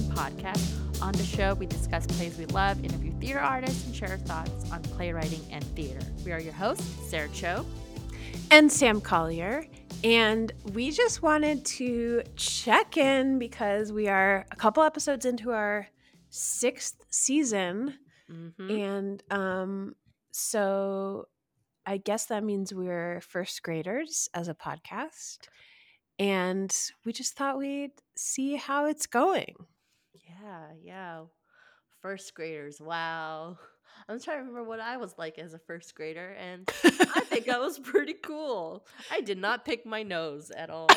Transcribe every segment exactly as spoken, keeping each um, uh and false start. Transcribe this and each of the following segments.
podcast. On the show, we discuss plays we love, interview theater artists, and share our thoughts on playwriting and theater. We are your hosts, Sarah Cho and Sam Collier, and we just wanted to check in because we are a couple episodes into our sixth season, mm-hmm. and um, so I guess that means we're first graders as a podcast, and we just thought we'd see how it's going. Yeah, yeah. First graders, wow. I'm trying to remember what I was like as a first grader, and I think I was pretty cool. I did not pick my nose at all.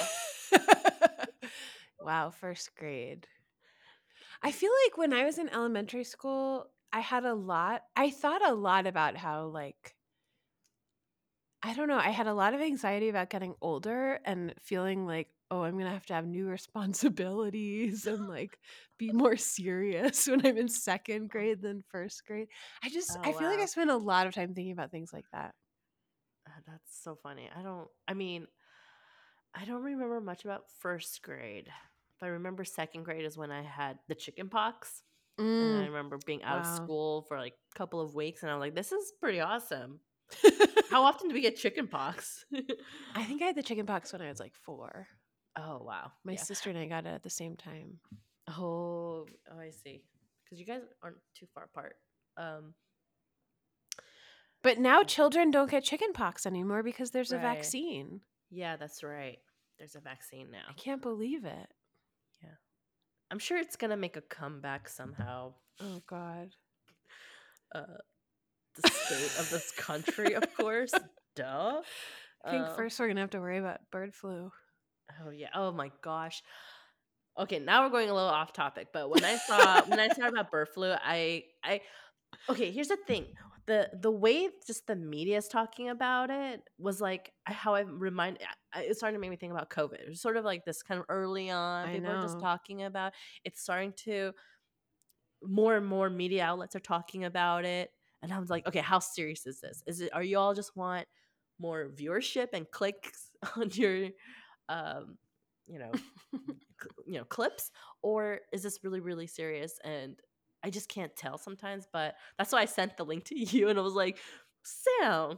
Wow, first grade. I feel like when I was in elementary school, I had a lot, I thought a lot about how, like, I don't know, I had a lot of anxiety about getting older and feeling like, oh, I'm going to have to have new responsibilities and like be more serious when I'm in second grade than first grade. I just, Oh, I feel like wow. I spent a lot of time thinking about things like that. Uh, That's so funny. I don't, I mean, I don't remember much about first grade. But I remember second grade is when I had the chicken pox. And I Mm, remember being out of wow. school for like a couple of weeks, and I'm like, this is pretty awesome. How often do we get chicken pox? I think I had the chicken pox when I was like four. Oh, wow. My Yeah. sister and I got it at the same time. Oh, oh, I see. Because you guys aren't too far apart. Um, But now children don't get chicken pox anymore because there's a Right. vaccine. yeah, that's right. There's a vaccine I now. can't believe it. Yeah. I'm sure it's going to make a comeback somehow. Oh, God. Uh, the state of this country, of course. Duh. I think Um, first we're going to have to worry about bird flu. Oh yeah. Oh my gosh. Okay, now we're going a little off topic, but when I saw when I saw about bird flu, I I okay, here's the thing. The the way just the media is talking about it was like how I remind I- it started to make me think about COVID. It was sort of like this kind of early on. I People are just know. talking about it's starting to more and more media outlets are talking about it. And I was like, okay, how serious is this? Is it are you all just want more viewership and clicks on your um you know cl- you know clips, or is this really really serious? And I just can't tell sometimes, but that's why I sent the link to you, and I was like, Sam,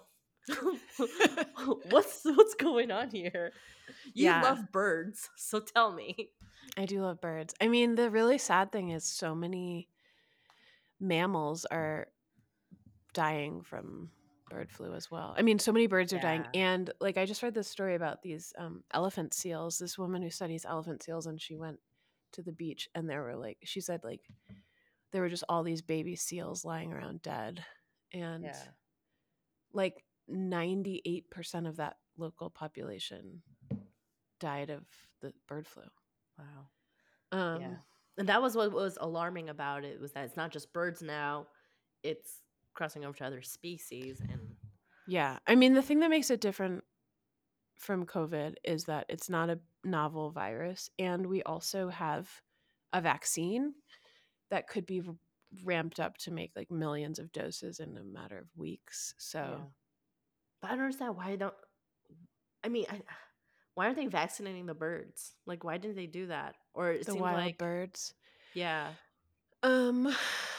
what's what's going on here? You Yeah. love birds, so tell me. I do love birds. I mean, the really sad thing is so many mammals are dying from bird flu as well. I mean, so many birds are dying. Yeah. And like, I just read this story about these um, elephant seals, this woman who studies elephant seals, and she went to the beach and there were like, she said, like, there were just all these baby seals lying around dead. And Yeah. like ninety-eight percent of that local population died of the bird flu. Wow. Um, Yeah. And that was what was alarming about it, was that it's not just birds now, it's crossing over to other species. And Yeah. I mean, the thing that makes it different from COVID is that it's not a novel virus. And we also have a vaccine that could be r- ramped up to make like millions of doses in a matter of weeks. So, yeah. But I don't understand why I don't I mean, I, why aren't they vaccinating the birds? Like, why didn't they do that? Or it the seems wild like, birds. yeah, Um,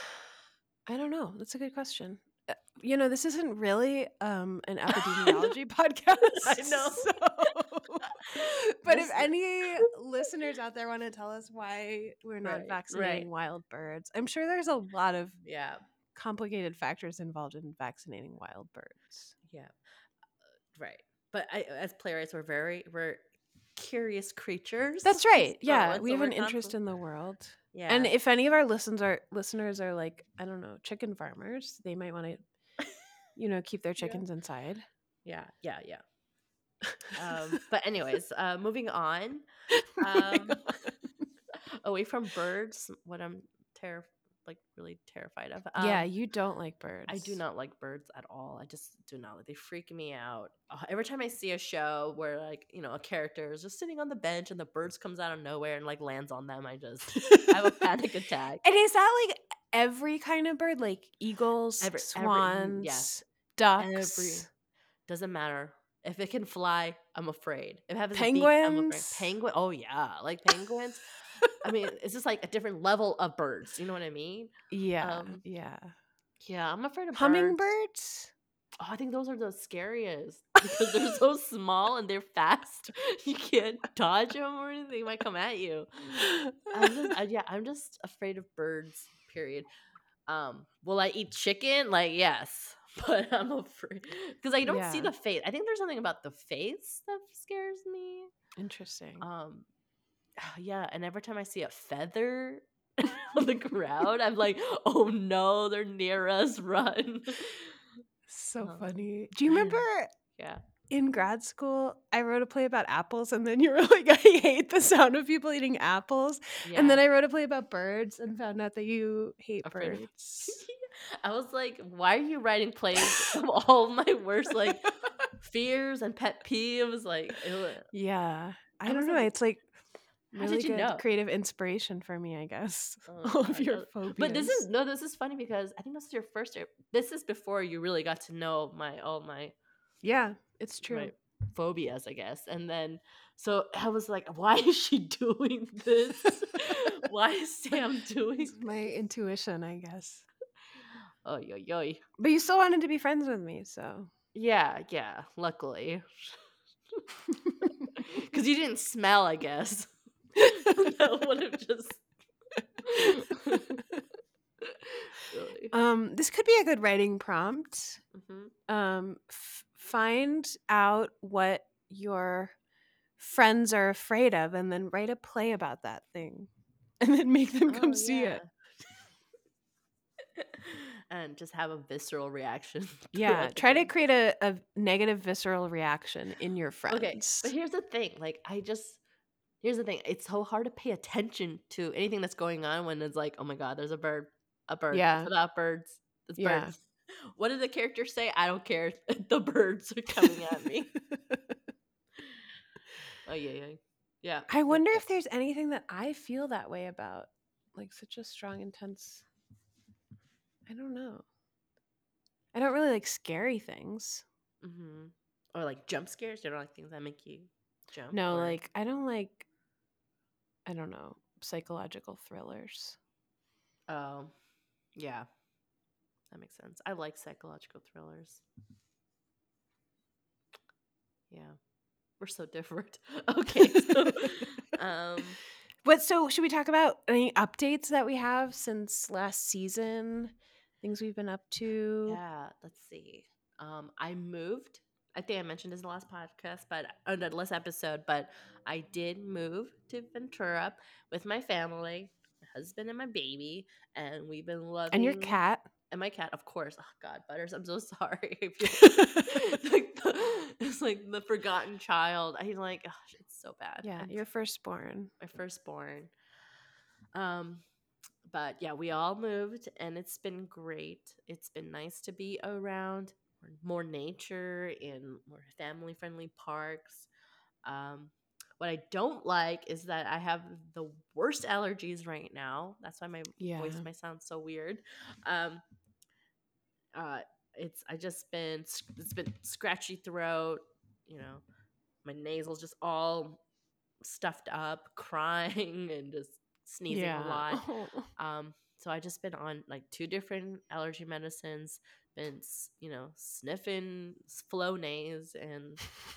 I don't know. That's a good question. Uh, You know, this isn't really um, an epidemiology podcast. I know. So, but if This- any listeners out there want to tell us why we're not Right, vaccinating right. wild birds, I'm sure there's a lot of yeah, complicated factors involved in vaccinating wild birds. yeah, right. But I, as playwrights, we're very we're curious creatures. That's right. So- Yeah, and we so have we're an interest constant- in the world. Yeah, And if any of our listeners are listeners are like, I don't know, chicken farmers, they might want to, you know, keep their chickens inside. yeah, yeah, yeah. Um, but anyways, uh, moving on. Um, away from birds, what I'm terrified, like really terrified of. Um, Yeah, you don't like birds. I do not like birds at all. I just do not like. They freak me out. Uh, every time I see a show where like you know a character is just sitting on the bench and the birds comes out of nowhere and like lands on them, I just I have a panic attack. And is that like every kind of bird, like eagles, Every, swans, every yes, ducks, every doesn't matter. If it can fly, I'm afraid. If it has a beak, I'm afraid. penguins? Penguin. Oh yeah, like penguins. I mean, it's just like a different level of birds. You know what I mean? Yeah, Um, yeah. yeah, I'm afraid of birds. Hummingbirds? Oh, I think those are the scariest because they're so small and they're fast. You can't dodge them or anything; they might come at you. I'm just, I, yeah, I'm just afraid of birds. Period. Um, will I eat chicken? Like, yes, but I'm afraid because I don't see Yeah. the face. I think there's something about the face that scares me. Interesting. Um, yeah, and every time I see a feather on the ground, I'm like, oh no, they're near us, run. So Um, funny. Do you I remember know. Yeah. in grad school, I wrote a play about apples, and then you were like, I hate the sound of people eating apples. And Yeah. then I wrote a play about birds and found out that you hate Afraid of birds. I was like, why are you writing plays of all my worst like fears and pet peeves? Like, ew. Yeah. I I don't was know. like, It's like how did really you good know? creative inspiration for me, I guess. Oh All of god. your Uh, But this is phobias. no, this is funny because I think this is your first year. This is before you really got to know my all my Yeah, it's true. my phobias, I guess. And then so I was like, why is she doing this? Why is Sam doing It's this? my intuition, I guess. Oh yo yo. But you still wanted to be friends with me, so. Yeah, yeah, luckily. Because you didn't smell, I guess. That would have just really. um, this could be a good writing prompt. Hmm. Um, f- find out what your friends are afraid of, and then write a play about that thing, and then make them come Oh see yeah. it. And just have a visceral reaction Yeah, throughout the try to thing. create a, a negative visceral reaction in your Okay, but friends. here's the thing. Like, I just here's the thing. It's so hard to pay attention to anything that's going on when it's like, oh my god, there's a bird, a bird. It's Yeah, about birds. It's yeah. birds. What did the character say? I don't care. The birds are coming at me. Oh yeah, yeah, yeah, I yeah, wonder yeah. if there's anything that I feel that way about, like such a strong, intense. I don't know. I don't really like scary things. Mm-hmm. Or like jump scares. You don't like things that make you jump, No, or like I don't like. I don't know, psychological thrillers. oh, yeah, that makes sense. I like psychological thrillers. Yeah, we're so different. Okay, so um, What? So should we talk about any updates that we have since last season? Things we've been up to. yeah, let's see. Um, I moved. I think I mentioned this in the last podcast, but uh, the last episode. But I did move to Ventura with my family, my husband and my baby, and we've been And your loving. cat. And my cat, of course. Oh God, Butters, I'm so sorry. I feel like the, it's like the forgotten child. I like, gosh, it's so bad. Yeah, I'm your firstborn. my firstborn. Um, but yeah, we all moved, and it's been great. It's been nice to be around more nature in more family friendly parks. Um, what I don't like is that I have the worst allergies right now. That's why my Yeah. voice might sound so weird. Um, uh, it's I just been it's been scratchy throat. You know, my nasal's just all stuffed up, crying and just sneezing a Yeah. lot. Um, so I just been on like two different allergy medicines. Been you know sniffing Flonase, and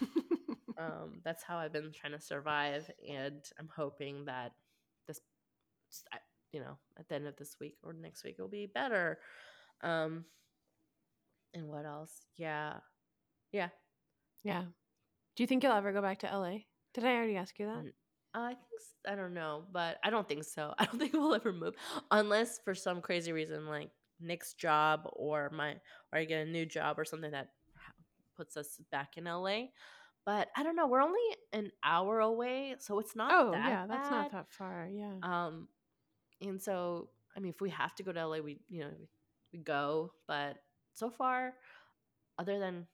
um, that's how I've been trying to survive. And I'm hoping that this, you know, at the end of this week or next week, it'll be better. Um, and what else? Yeah, yeah. Yeah. Do you think you'll ever go back to L A? Did I already ask you that? Mm, I think s- I don't know, but I don't think so. I don't think we'll ever move unless for some crazy reason like Nick's job or my or I get a new job or something that ha- puts us back in L A. But I don't know. We're only an hour away, so it's not Oh, that yeah, that's not bad. that far. Yeah. Um, and so I mean, if we have to go to L A, we you know we, we go. But so far, other than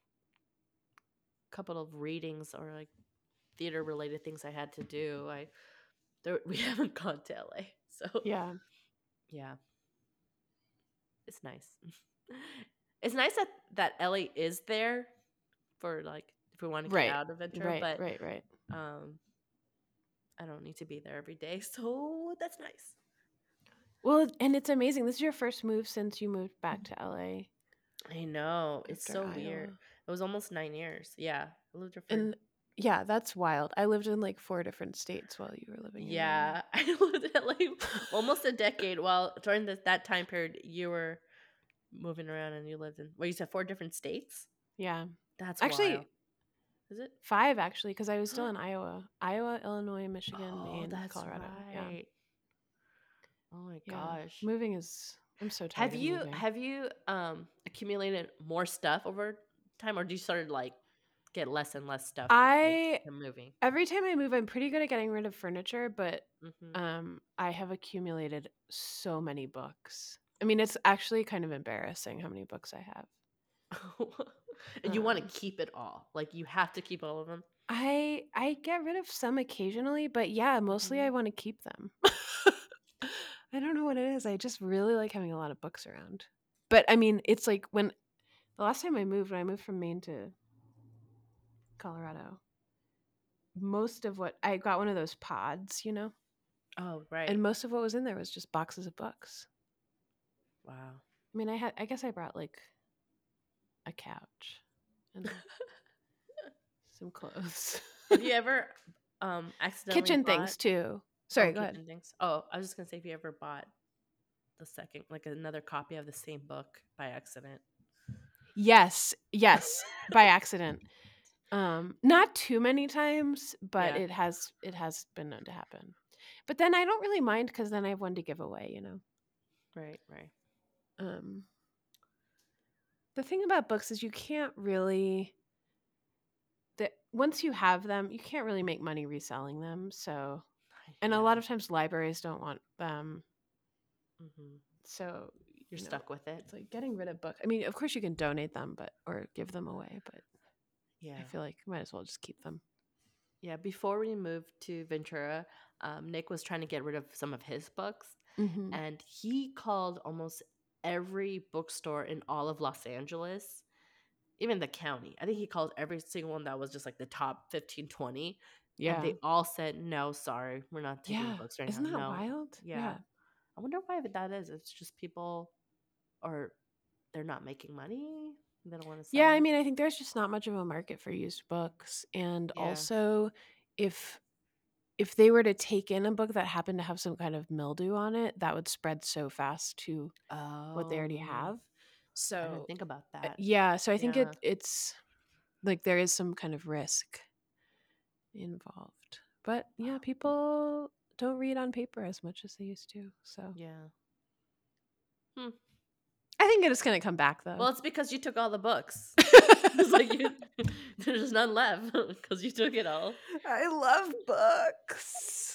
a couple of readings or like theater related things I had to do, I there, we haven't gone to L A. So Yeah. yeah, it's nice. It's nice that that L A is there for like if we want to get Right. out of Ventura, Right, but right, right. um I don't need to be there every day, so that's nice. Well, and it's amazing. This is your first move since you moved back to L A I know. It's after so weird. Iowa. It was almost nine years. Yeah. I lived there for And yeah, that's wild. I lived in like four different states while you were living in L A. yeah. I lived there like almost a decade. While during this that time period you were moving around and you lived in well, you said four different states? Yeah. That's wild. Actually, Is it? five actually, because I was still in Iowa. Iowa, Illinois, Michigan, Oh, Maine, that's Colorado. Yeah. right. Oh my Yeah. gosh. Moving is I'm so Have tired of you moving. have you um accumulated more stuff over time or do you sort of like get less and less stuff with with I the moving? every time I move, I'm pretty good at getting rid of furniture, but Mhm. um I have accumulated so many books. I mean, it's actually kind of embarrassing how many books I have. And you want Um to keep it all. Like you have to keep all of them. I I get rid of some occasionally, but yeah, mostly I Mhm. want to keep them. I don't know what it is. I just really like having a lot of books around. But I mean, it's like when the last time I moved, when I moved from Maine to Colorado, most of what I got one of those pods, you know, Oh, right. and most of what was in there was just boxes of books. Wow. I mean, I had, I guess I brought like a couch and some clothes, Have you ever um accidentally kitchen bought things too. oh Sorry, go ahead. kitchen things? Oh, I was just gonna say if you ever bought the second like another copy of the same book by accident. Yes, yes, by accident. Um, not too many times, but Yeah. it has it has been known to happen. But then I don't really mind because then I have one to give away, you know. Right, right. Um, the thing about books is you can't really that once you have them, you can't really make money reselling them. So, and a Yeah. lot of times libraries don't want them. Hmm. So, You're you know, stuck with it. it's like getting rid of books. I mean, of course you can donate them, but or give them away, but I Yeah. feel like you might as well just keep them. Yeah. Before we moved to Ventura, um, Nick was trying to get rid of some of his books, Hmm. and he called almost every bookstore in all of Los Angeles, even the county. I think he called every single one that was just like the top fifteen, twenty, and Yeah. they all said, no, sorry, we're not taking Yeah. books right now. Isn't that No. wild? Yeah. Yeah. I wonder why that is. It's just people, or they're not making money. They don't want to Yeah, sell I it. mean, I think there's just not much of a market for used books, and Yeah. also if if they were to take in a book that happened to have some kind of mildew on it, that would spread so fast to what they already Oh, have. I didn't So, think about uh, that. yeah, so I think Yeah. it it's like there is some kind of risk involved. But yeah, people don't read on paper as much as they used to. So, Yeah. Hmm. I think it is going to come back Well, though. it's because you took all the books. It's like you, there's none left because you took it all. I love books.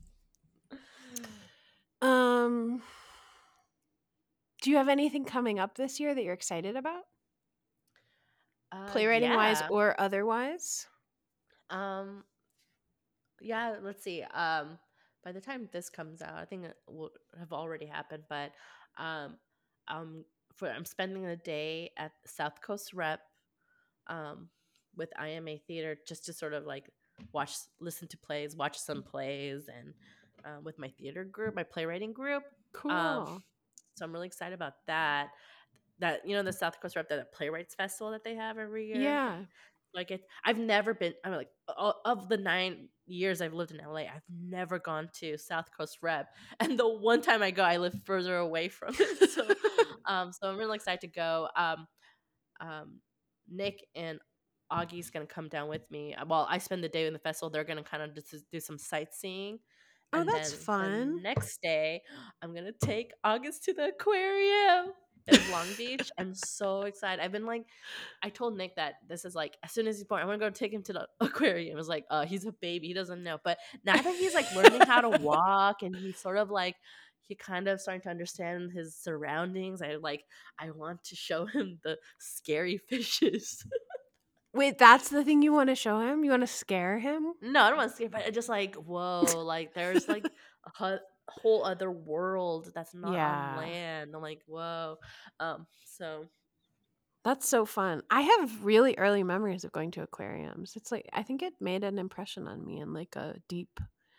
Um, do you have anything coming up this year that you're excited about? Uh, Playwriting wise yeah. or otherwise? Um, yeah. Let's see. Um, by the time this comes out, I think it will have already happened. But, um, um, for I'm spending a day at South Coast Rep, um, with I M A Theater just to sort of like watch, listen to plays, watch some plays, and uh, with my theater group, my playwriting group. Um, Cool. so I'm really excited about that. That you know the South Coast Rep, that playwrights festival that they have every year. Yeah. Like it, I've never been. I'm like o- of the nine years I've lived in L A, I've never gone to South Coast Rep, and the one time I go, I live further away from it. So, um, so I'm really excited to go. Um, um, Nick and Augie's gonna come down with me. Uh, While I spend the day in the festival, they're gonna kind of just do some sightseeing, Oh, and that's then the fun. next day, I'm gonna take August to the aquarium in Long Beach. I'm so excited. I've been like, I told Nick that this is like as soon as he's born, I'm gonna go take him to the aquarium. It was like, uh, he's a baby, he doesn't know. But now that he's like learning how to walk and he's sort of like he kind of starting to understand his surroundings, I like I want to show him the scary fishes. Wait, that's the thing you want to show him? You want to scare him? No, I don't want to scare, but I just like whoa, like there's like a hu- whole other world that's not on Yeah. land. I'm like whoa, um, so That's so fun. I have really early memories of going to aquariums. It's like I think it made an impression on me in like a deep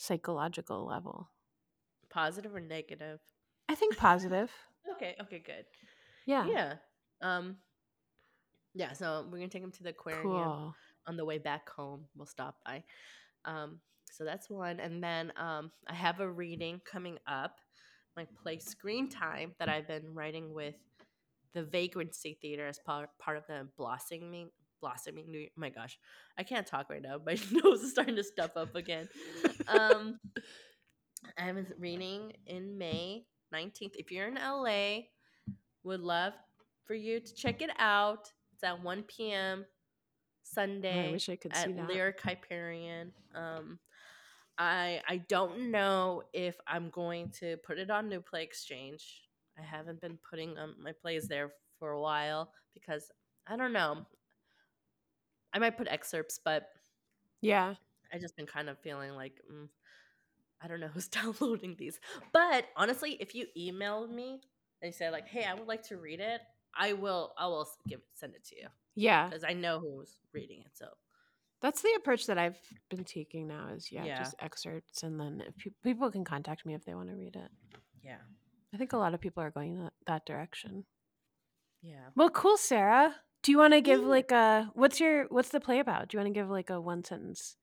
psychological level. Positive or negative? I think positive. Okay, okay, good. Yeah. Yeah. Um yeah, so we're gonna take him to the aquarium Cool. on the way back home. We'll stop by. Um, so that's one. And then um I have a reading coming up, my play Screen Time that I've been writing with the Vagrancy Theater as part part of the Blossoming Blossoming New my gosh. I can't talk right now. My nose is starting to stuff up again. Um I have a reading in May nineteenth. If you're in L A, would love for you to check it out. It's at one p.m. Oh, I Sunday wish I could see at that. Lyric Hyperion. Um, I I don't know if I'm going to put it on New Play Exchange. I haven't been putting um, my plays there for a while because I don't know. I might put excerpts, but Yeah. I just been kind of feeling like mm, I don't know who's downloading these. But honestly, if you emailed me and you say like, "Hey, I would like to read it," I will. I will give send it to you Yeah. because I know who's reading it. So That's the approach that I've been taking now is, yeah, yeah, just excerpts. And then if pe- people can contact me if they want to read it. yeah, I think a lot of people are going that, that direction. yeah. Well, cool, Sarah. Do you want to give Yeah. like a, what's your, what's the play about? Do you want to give like a one sentence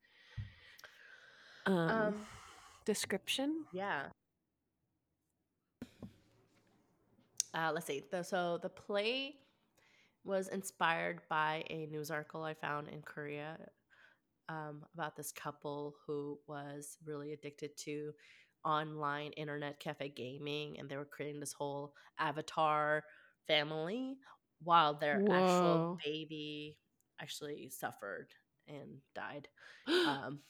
um, Um. description? Yeah. Uh, let's see. The, so the play was inspired by a news article I found in Korea um, about this couple who was really addicted to online internet cafe gaming, and they were creating this whole avatar family while their actual Whoa. baby actually suffered and died. Um,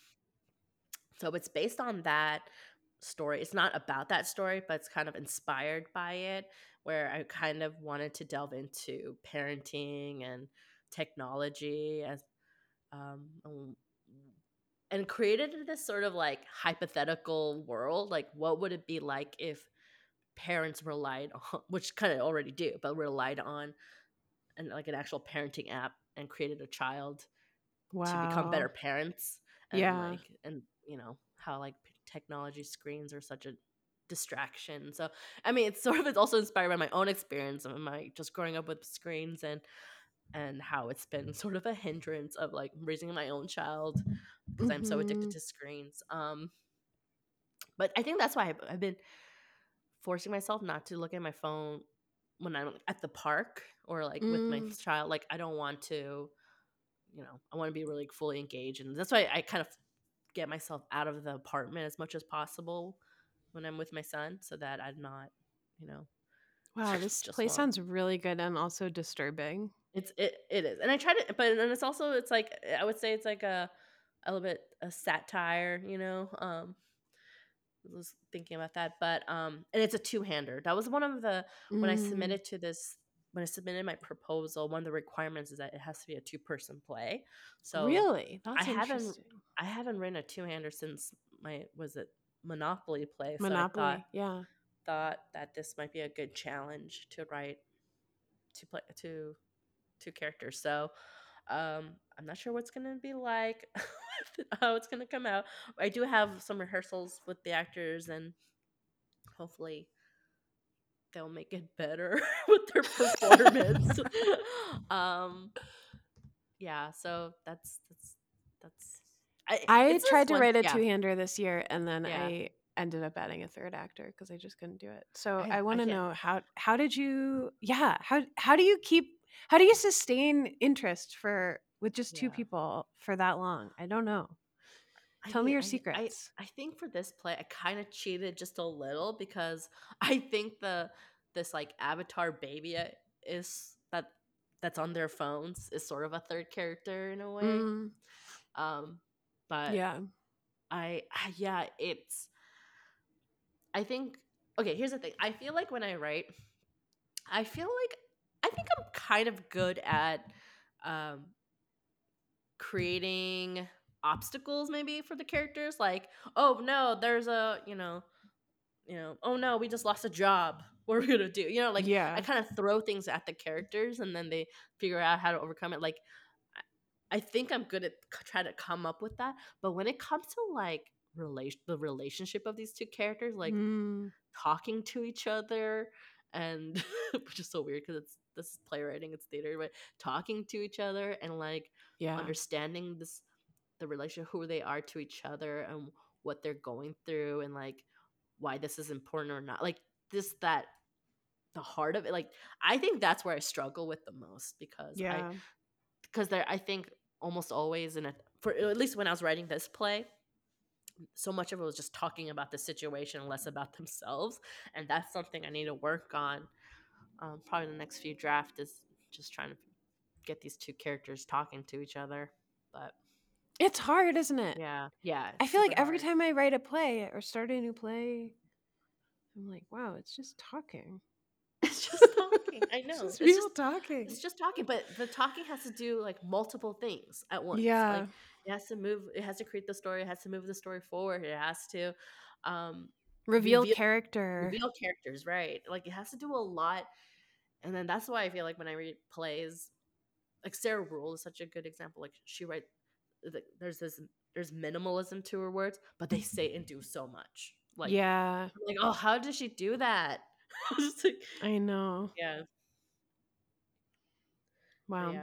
so it's based on that story. It's not about that story, but it's kind of inspired by it, where I kind of wanted to delve into parenting and technology as um, um, and created this sort of like hypothetical world. Like, what would it be like if parents relied on, which kind of already do, but relied on and like an actual parenting app and created a child to become better Wow. parents and Yeah. like and you know how like p- technology screens are such a distraction. So I mean it's sort of it's also inspired by my own experience of my just growing up with screens and and how it's been sort of a hindrance of like raising my own child because I'm so addicted Mm-hmm. to screens. Um but I think that's why I've, I've been forcing myself not to look at my phone when I'm at the park or like with my Mm. child. Like I don't want to, you know, I want to be really fully engaged, and that's why I kind of get myself out of the apartment as much as possible when I'm with my son, so that I'm not, you know, Wow, this just play want. sounds really good and also disturbing. It's it it is, and I try to, but and it's also it's like I would say it's like a a little bit a satire, you know. Um, I was thinking about that, but um, and it's a two hander. That was one of the when I Mm. submitted to this when I submitted my proposal. One of the requirements is that it has to be a two person play. So Really? I That's haven't interesting. I haven't written a two hander since my was it Monopoly play. So I thought Monopoly. Yeah. thought that this might be a good challenge to write to play to two characters. So um, I'm not sure what's gonna be like, how it's gonna come out. I do have some rehearsals with the actors, and hopefully they'll make it better with their performance. um, yeah. So that's that's that's. I, I it's this tried to one. write a Yeah, two-hander this year and then yeah. I ended up adding a third actor because I just couldn't do it. So I I I want to can't. know how how did you yeah, how how do you keep how do you sustain interest for with just two Yeah. people for that long? I don't know. I Tell me mean, your I I secrets. I think for this play, I kind of cheated just a little because I think the this like avatar baby uh, is that that's on their phones is sort of a third character in a way. Mm, Um, but yeah. I, I yeah, it's I think okay. Here's the thing. I feel like when I write, I feel like I think I'm kind of good at um creating obstacles maybe for the characters like oh no there's a you know you know, oh no, we just lost a job. What are we gonna do? You know, like I Yeah. kind of throw things at the characters and then they figure out how to overcome it. Like I I think I'm good at c- trying to come up with that, but when it comes to like relation the relationship of these two characters, like Mm, talking to each other, and which is so weird because it's this is playwriting, it's theater, but talking to each other and like yeah. understanding this the relationship, who they are to each other and what they're going through, and like why this is important or not, like this that the heart of it, like I think that's where I struggle with the most, because I Yeah. because there I think almost always in a for at least when I was writing this play, so much of it was just talking about the situation, less about themselves, and that's something I need to work on. Um, probably the next few draft is just trying to get these two characters talking to each other. But It's hard, isn't it? yeah, yeah, I it's feel like super every hard. time I write a play or start a new play, I'm like, wow, it's just talking. It's just talking. I It's know. just It's people just talking. it's just talking, but the talking has to do like multiple things at once. Yeah. Like it has to move. It has to create the story. It has to move the story forward. It has to um, Reveal reveal character. reveal characters, right? Like it has to do a lot. And then that's why I feel like when I read plays, like Sarah Rule is such a good example. Like she writes, there's this, there's minimalism to her words, but they say and do so much. Like, Yeah, I'm like, oh, how did she do that? Just like, I know. yeah, but Wow. yeah,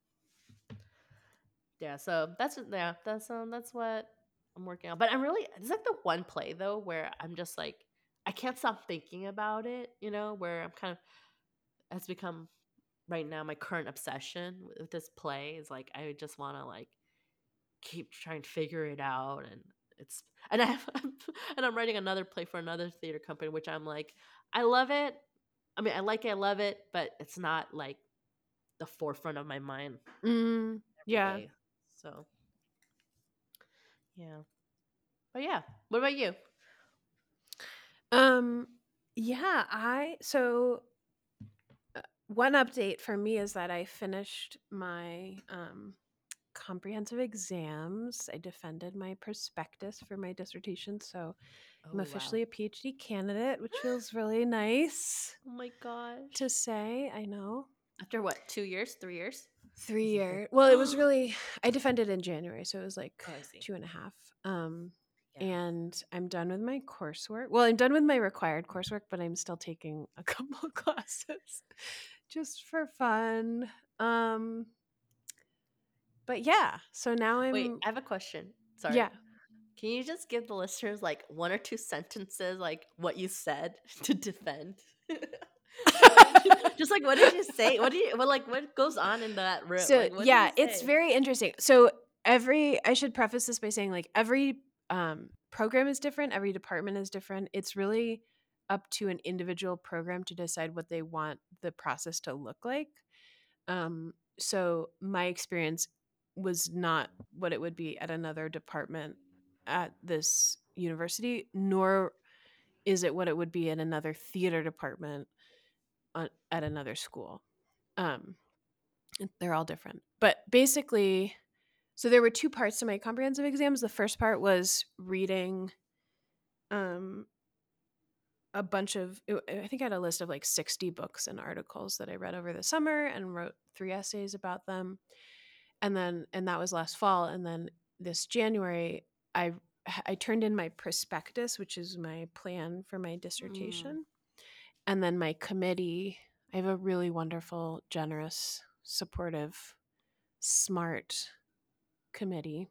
yeah. So that's yeah, that's um, that's what I'm working on. But I'm really, it's like the one play though where I'm just like, I can't stop thinking about it. You know, where I'm kind of has become right now my current obsession with this play is like I just want to like keep trying to figure it out, and it's and I have, and I'm writing another play for another theater company, which I'm like I love it. I mean, I like it, I love it, but it's not like the forefront of my mind Mm, every yeah. day. So yeah, but yeah. What about you? Um, yeah, I so uh, one update for me is that I finished my um comprehensive exams. I defended my prospectus for my dissertation, so I'm Oh wow! officially a PhD candidate, which feels really nice Oh my to gosh! say. I know. After what? Two years? Three years? Three Is it like? year. Well, it was Oh, really I defended in January, so it was like I see. two and a half. Um, Yeah. and I'm done with my coursework. Well, I'm done with my required coursework, but I'm still taking a couple of classes just for fun. Um, but yeah, so now Wait, I'm I have a question. Sorry. yeah. Can you just give the listeners like one or two sentences, like what you said to defend? Like, what did you, just like what did you say? What do you what like what goes on in that room? So Like what did yeah, you it's say? very interesting. So every I should preface this by saying like every um, program is different, every department is different. It's really up to an individual program to decide what they want the process to look like. Um, so my experience was not what it would be at another department at this university, nor is it what it would be in another theater department on, at another school. Um, they're all different. But basically, so there were two parts to my comprehensive exams. The first part was reading um, a bunch of, I think I had a list of like sixty books and articles that I read over the summer and wrote three essays about them. And then, and that was last fall. And then this January, I I turned in my prospectus, which is my plan for my Mm, dissertation. And then my committee, I have a really wonderful, generous, supportive, smart committee,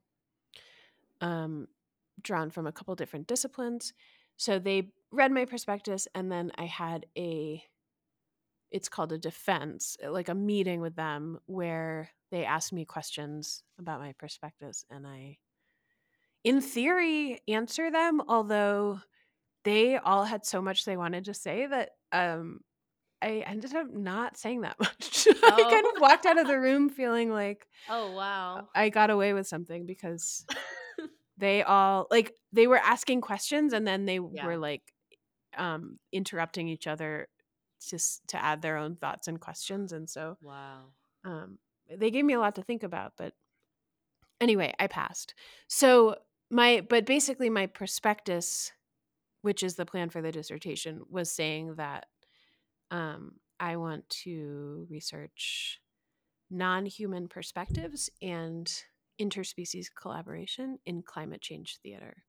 um, drawn from a couple different disciplines. So they read my prospectus, and then I had a, it's called a defense, like a meeting with them where they asked me questions about my prospectus, and I, in theory, answer them, although they all had so much they wanted to say that um, I ended up not saying that much. I kind oh. of walked out of the room feeling like Oh wow. I got away with something because they all like they were asking questions and then they Yeah. were like um interrupting each other just to add their own thoughts and questions, and so Wow. um they gave me a lot to think about, but anyway, I passed. So my but basically my prospectus, which is the plan for the dissertation, was saying that um I want to research non-human perspectives and interspecies collaboration in climate change theater.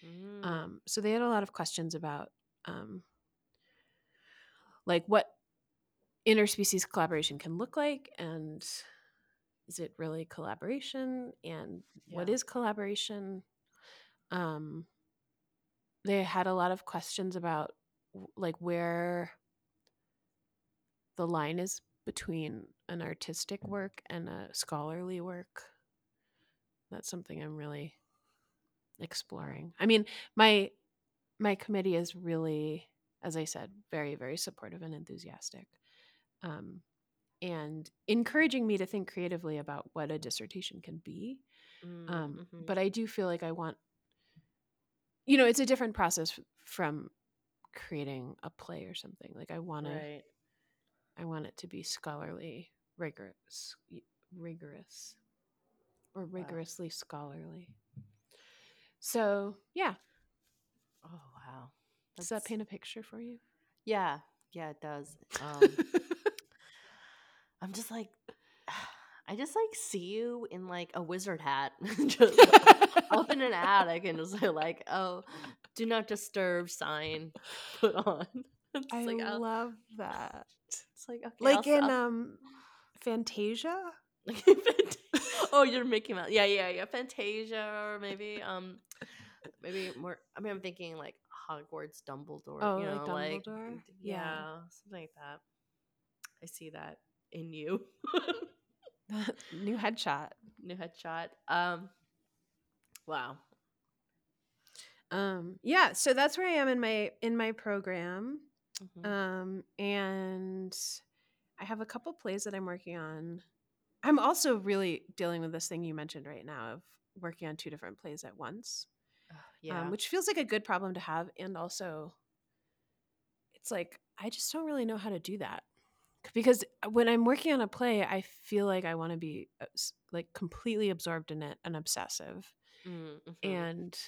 Mm. Um, so they had a lot of questions about um, like what interspecies collaboration can look like, and is it really collaboration, and what Yeah. is collaboration? Um, they had a lot of questions about w- like where the line is between an artistic work and a scholarly work. That's something I'm really exploring. I mean, my my committee is really, as I said, very very supportive and enthusiastic, um, and encouraging me to think creatively about what a dissertation can be. Mm, Um, mhm. but I do feel like I want, you know, it's a different process f- from creating a play or something. Like I want to, Right. I want it to be scholarly, rigorous, y- rigorous, or Wow. rigorously scholarly. So yeah, Oh wow. does that That's paint a picture for you? yeah. Yeah, it does. Um I'm just like I just like see you in like a wizard hat, just up in an attic and just like, oh, do not disturb sign put on. It's I like I'll love that. it's like okay, I'll, Like s- in I'll um Fantasia? like Fant- oh, you're Mickey Mouse. Yeah, yeah, yeah. Fantasia or maybe um maybe more I mean I'm thinking like Hogwarts Dumbledore, Oh, you like know, like Dumbledore? Yeah. yeah, something like that. I see that in you. New headshot. New headshot. Um wow. Um yeah, so that's where I am in my in my program. Hmm. Um and I have a couple plays that I'm working on. I'm also really dealing with this thing you mentioned right now of working on two different plays at once, um, Yeah. which feels like a good problem to have. And also, it's like, I just don't really know how to do that. Because when I'm working on a play, I feel like I want to be uh, s- like completely absorbed in it and obsessive. Mm-hmm. And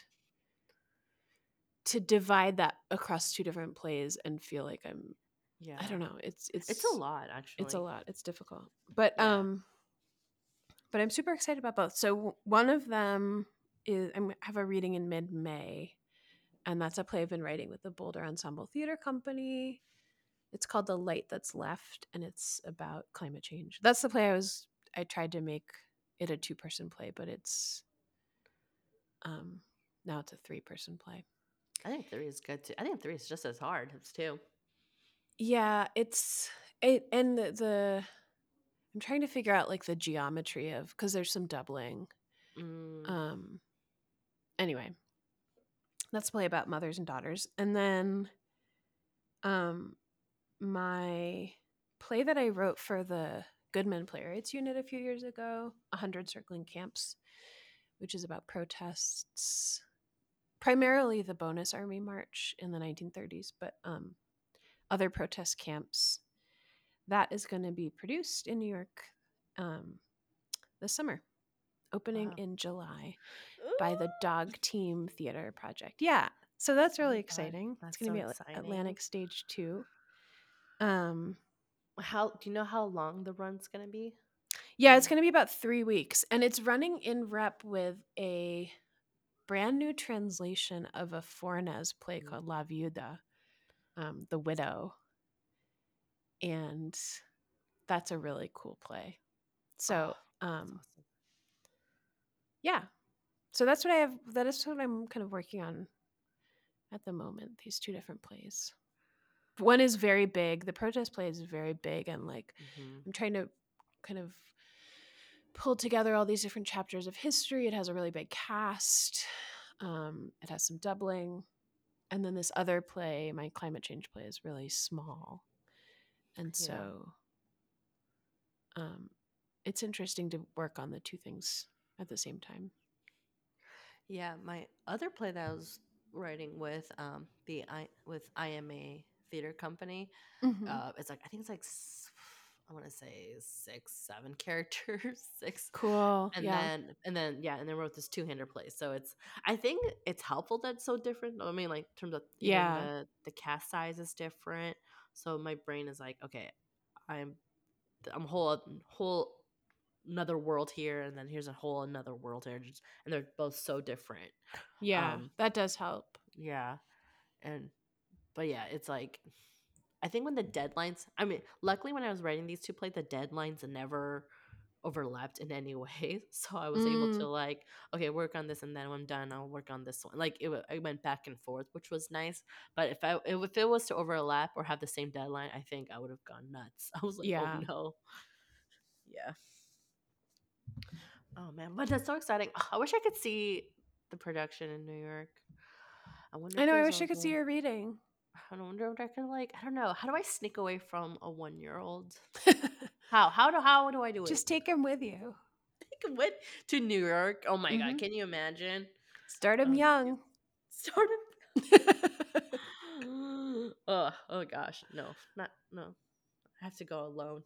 to divide that across two different plays and feel like I'm, I Yeah. don't know, it's It's a it's lot it's a actually. lot. It's difficult. But Yeah. um but I'm super excited about both. So w- one of them is I have a reading in mid May, and that's a play I've been writing with the Boulder Ensemble Theater Company. It's called The Light That's Left, and it's about climate change. That's the play I was I tried to make it a two person play, but it's um now it's a three person play. I think three is good too. I think three is just as hard as two. Yeah, it's it and the, the I'm trying to figure out like the geometry of because there's some doubling. Mm. Um anyway, that's a play about mothers and daughters. And then um my play that I wrote for the Goodman Playwrights Unit a few years ago, one hundred Circling Camps, which is about protests, primarily the Bonus Army March in the nineteen thirties, but um, other protest camps. That is going to be produced in New York um, this summer, opening Wow. in July by the Ooh. Dog Team Theater Project. Yeah, so that's Oh really my god, exciting. It's that's going to so be at exciting. Atlantic Stage Two. Um, How do you know how long the run's gonna be? Yeah, it's Mm. going to be about three weeks, and it's running in rep with a brand new translation of a Fornes play Mm. called La Viuda, um, The Widow, and that's a really cool play. Oh, So, that's um, awesome. yeah, so that's what I have. That is what I'm kind of working on at the moment. These two different plays. One is very big. The protest play is very big, and like Hmm. I'm trying to kind of pull together all these different chapters of history. It has a really big cast. Um, it has some doubling. And then this other play, my climate change play, is really small. And Yeah. so um, it's interesting to work on the two things at the same time. Yeah, my other play that I was writing with um the I with I M A Theater Company, Mm-hmm. uh, it's like I think it's like s- I want to say six, seven characters, six, Cool. and Yeah. then and then yeah, and then wrote this two-hander play. So it's I think it's helpful that it's so different. I mean, like in terms of even Yeah. the the cast size is different. So my brain is like, okay, I'm I'm whole whole another world here, and then here's a whole another world here, just, and they're both so different. Yeah, Um, that does help. yeah, and but yeah, it's like I think when the deadlines. I mean, luckily when I was writing these two plays, the deadlines never overlapped in any way, so I was able to Mm, like, okay, work on this, and then when I'm done, I'll work on this one. Like it, wa- I went back and forth, which was nice. But if I if it was to overlap or have the same deadline, I think I would have gone nuts. I was like, oh yeah. no, yeah. Oh man, but that's so exciting. I wish I could see the production in New York. I wonder I if know. I there's wish a I could see room. your reading. I wonder if I could like. I don't know. How do I sneak away from a one year old? How how do how do I do it? Just take him with you. Take went to New York. Oh my god, Hmm. can you imagine? Start him Oh, young. sort of. Oh, oh gosh, no, not no. I have to go alone.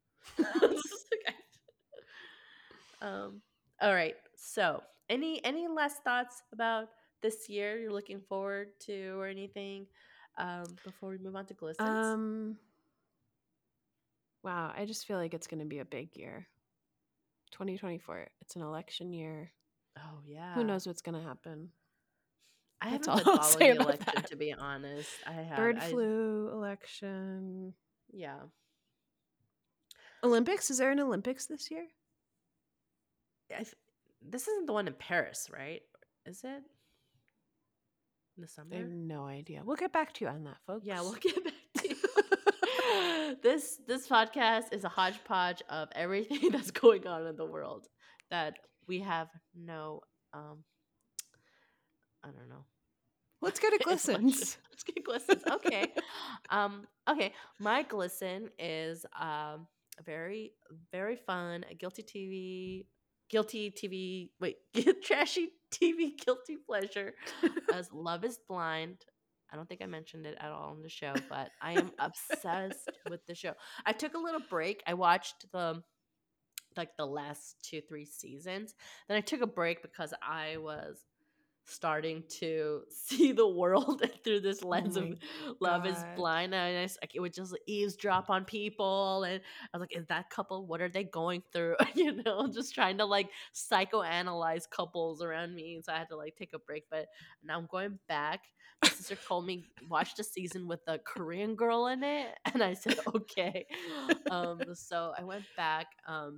um. All right. So, any any last thoughts about this year you're looking forward to, or anything? Um, before we move on to glistens. um. Wow. I just feel like it's going to be a big year. twenty twenty-four. It's an election year. Oh Who yeah. knows what's going to happen? I That's haven't all been I'll following say the about election, that. to be honest. I have. Bird I flu, election, yeah. Olympics. Is there an Olympics this year? I th- this isn't the one in Paris, right? Is it in the I have summer? no idea. We'll get back to you on that, Yeah, we'll folks. get back to you. this this podcast is a hodgepodge of everything that's going on in the world that we have no um I don't know Let's go to inflection. Glistens. Let's get glistens. Okay. Um, okay. My glisten is um very, very fun. A guilty T V guilty T V wait, trashy T V guilty pleasure as Love is Blind. I don't think I mentioned it at all on the show, but I am obsessed with the show. I took a little break. I watched the like the last two, three seasons. Then I took a break because I was starting to see the world through this Oh lens of my Love is god. Blind. And I just, like, it would just eavesdrop on people. And I was like, is that couple, what are they going through? You know, just trying to like psychoanalyze couples around me. And so I had to like take a break. But now I'm going back. My sister told me watch the season with a Korean girl in it. And I said, okay. Um, so I went back. Um,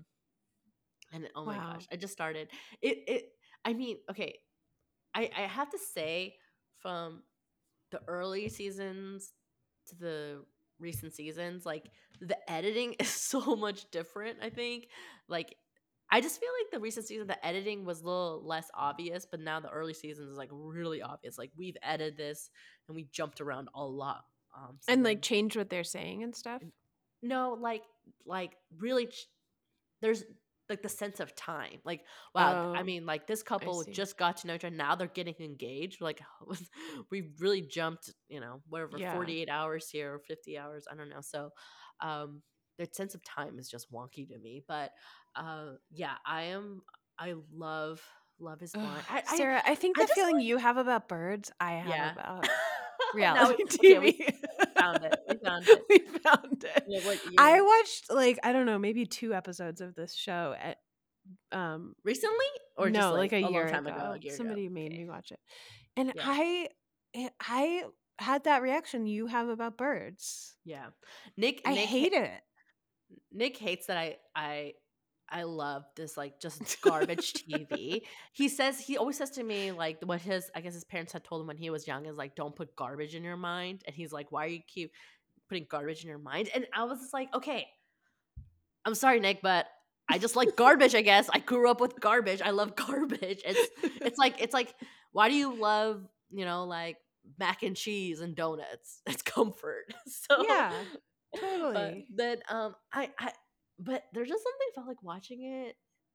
and oh my gosh, Wow. I just started. It, it, I mean, okay, I, I have to say, from the early seasons to the recent seasons, like the editing is so much different. I think, like, I just feel like the recent season, the editing was a little less obvious, but now the early seasons is like really obvious. Like we've edited this and we jumped around a lot. Um, so And like then change what they're saying and stuff. no, like like really ch- there's like the sense of time. Like, wow, th- I Oh, mean, like this I couple see. just got to know each other. Now they're getting engaged. Like, we really jumped, you know, whatever, Yeah. forty-eight hours here or fifty hours. I don't know. So, um, the sense of time is just wonky to me. But, uh, yeah, I am, I love, Love is Ugh, Blind. I, I, Sarah, I think I the just feeling like, you have about birds, I have yeah. about Now, we, reality okay, we T V. found it. We found it. We found it. Yeah, what I you're watched like I don't know, maybe two episodes of this show at um recently or just no, like like a a long year time ago, a ago. year ago. Somebody made Okay. me watch it. And Yeah. I eh, I had that reaction you have about birds. Yeah. Nick, I Nick, hate it. Nick hates that I I I love this like just garbage T V. He says he always says to me like what his I guess his parents had told him when he was young is like don't put garbage in your mind, and he's like, why are you keep putting garbage in your mind? And I was just like, okay, I'm sorry, Nick, but I just like garbage. I guess I grew up with garbage. I love garbage. It's it's like it's like why do you love you know like mac and cheese and donuts? It's comfort. So Yeah, but totally. then um I I but there's just something felt like watching it,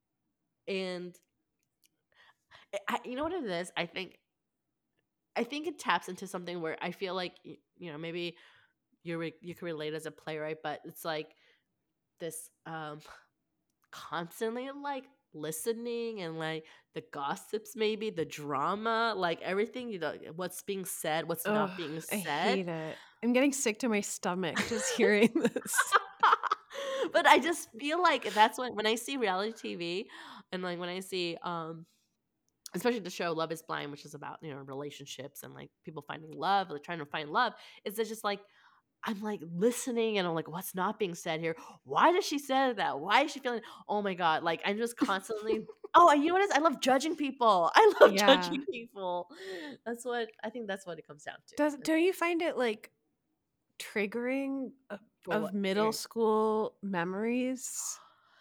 and I, I- you know what it is. I think I think it taps into something where I feel like y- you know maybe you re- you can relate as a playwright, but it's like this um constantly like listening and like the gossips, maybe the drama, like everything you know what's being said, what's Oh, not being I said. hate it. I'm getting sick to my stomach just hearing this. But I just feel like that's what when I see reality T V and like when I see um especially the show Love is Blind, which is about, you know, relationships and like people finding love, like trying to find love, is it just like I'm like listening and I'm like, what's not being said here? Why does she say that? Why is she feeling? Oh my god! Like I'm just constantly. Oh, and you know what it is? I love judging people. I love Yeah. judging people. That's what I think. That's what it comes down to. Does don't you find it like triggering of, For of what? middle Trigger- school memories?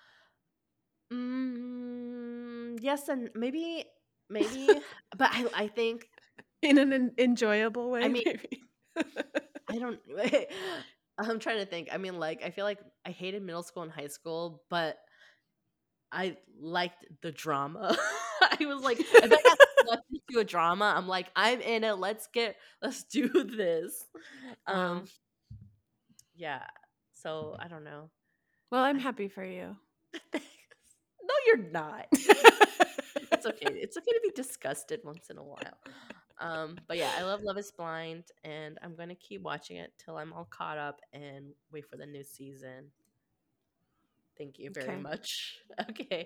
Mm, yes, and maybe, maybe, but I, I think. In an en- enjoyable way, I mean, maybe. I don't. I'm trying to think. I mean, like, I feel like I hated middle school and high school, but I liked the drama. I was like, if I got swept into a drama, I'm like, I'm in it. Let's get, let's do this. Wow. Um, yeah. So I don't know. Well, I'm happy for you. No, you're not. It's okay. It's okay to be disgusted once in a while. Um, but yeah, I love Love is Blind, and I'm gonna keep watching it till I'm all caught up and wait for the new season. Thank you very Okay. much. Okay.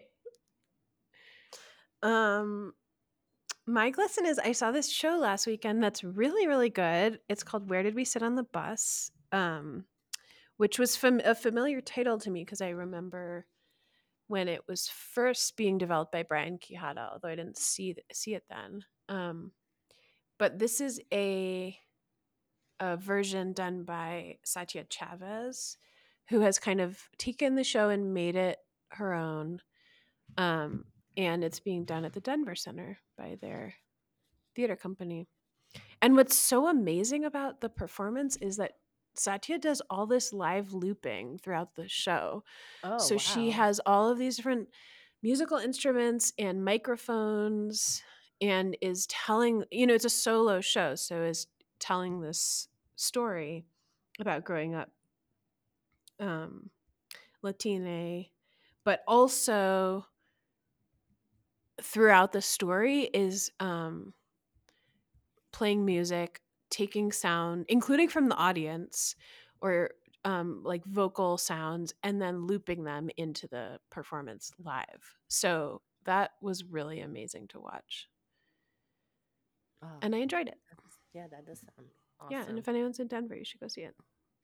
Um, my lesson is I saw this show last weekend that's really, really good. It's called Where Did We Sit on the Bus? Um, which was fam- a familiar title to me because I remember when it was first being developed by Brian Quijada, although I didn't see th- see it then. Um, but this is a a version done by Satya Chavez, who has kind of taken the show and made it her own. Um, and it's being done at the Denver Center by their theater company. And what's so amazing about the performance is that Satya does all this live looping throughout the show. Oh So wow. she has all of these different musical instruments and microphones and is telling, you know, it's a solo show. So is telling this story about growing up um, Latine, but also throughout the story is um, playing music, taking sound, including from the audience or um, like vocal sounds, and then looping them into the performance live. So that was really amazing to watch. Oh, And I enjoyed it. that does- yeah, that does sound awesome. Yeah, and if anyone's in Denver, you should go see it.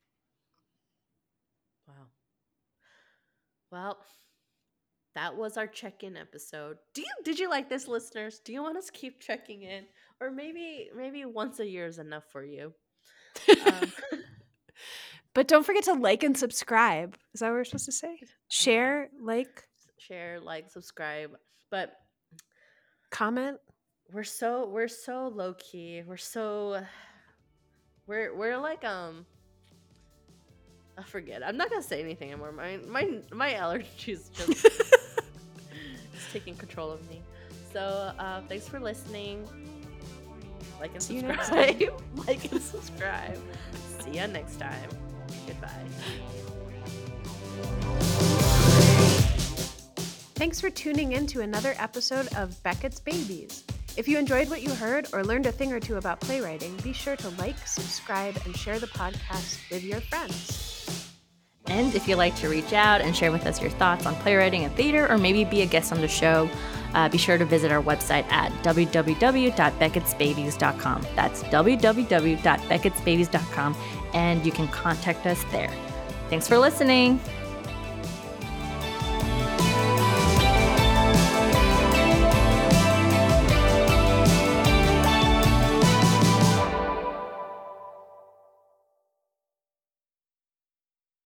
Wow. Well, that was our check-in episode. Do you did you like this, listeners? Do you want us to keep checking in, or maybe maybe once a year is enough for you? Um, But don't forget to like and subscribe. Is that what we're supposed to say? Share, like, share, like, subscribe. But comment. we're so we're so low key. We're so we're we're like um. I forget. I'm not gonna say anything anymore. My my my allergies just it's taking control of me. So uh, thanks for listening. Like and See you next subscribe. Like and subscribe. See ya next time. Goodbye. Thanks for tuning in to another episode of Beckett's Babies. If you enjoyed what you heard or learned a thing or two about playwriting, be sure to like, subscribe, and share the podcast with your friends. And if you'd like to reach out and share with us your thoughts on playwriting and theater, or maybe be a guest on the show, uh, be sure to visit our website at w w w dot beckett's babies dot com. That's w w w dot beckett's babies dot com, and you can contact us there. Thanks for listening.